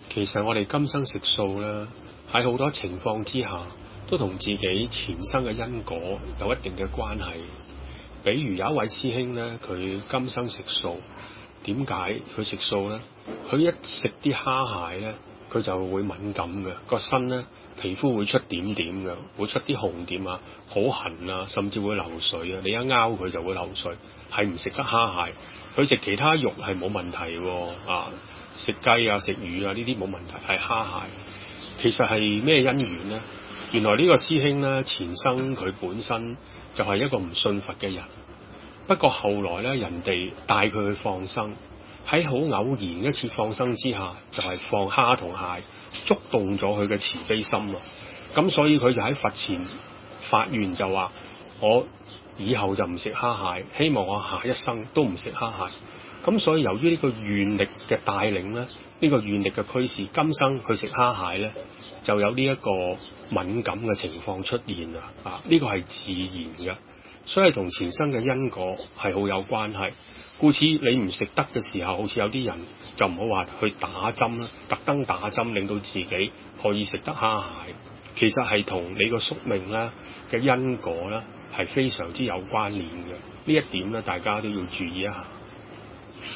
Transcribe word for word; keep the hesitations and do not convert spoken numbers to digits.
其實我哋今生食素咧，喺好多情況之下，都同自己前生嘅因果有一定嘅關係。比如有一位師兄咧，佢今生食素，點解佢食素咧？佢一食啲蝦蟹咧，佢就會敏感嘅，個身咧皮膚會出點點嘅，會出啲紅點啊，好痕啊，甚至會流水啊。你一拗佢就會流水，係唔食得蝦蟹。佢食其他肉係冇問題喎，啊，食雞啊、食魚啊呢啲冇問題，係蝦蟹。其實係咩因緣呢？原來呢個師兄咧，前生佢本身就係一個唔信佛嘅人，不過後來咧，人哋帶佢去放生，喺好偶然一次放生之下，就係、是、放蝦同蟹，觸動咗佢嘅慈悲心啊！咁所以佢就喺佛前發願就話：我以後就唔食蝦蟹，希望我下一生都唔食蝦蟹。咁所以由於呢個願力嘅帶領咧，呢、這個願力嘅驅使，今生佢食蝦蟹咧，就有呢一個敏感嘅情況出現啦。啊，呢、這個係自然嘅，所以同前生嘅因果係好有關係。故此你唔食得嘅時候，好似有啲人就唔好話去打針啦，特登打針令到自己可以食得蝦蟹，其實係同你個宿命咧嘅因果咧係非常之有關聯嘅。呢一點咧，大家都要注意一下。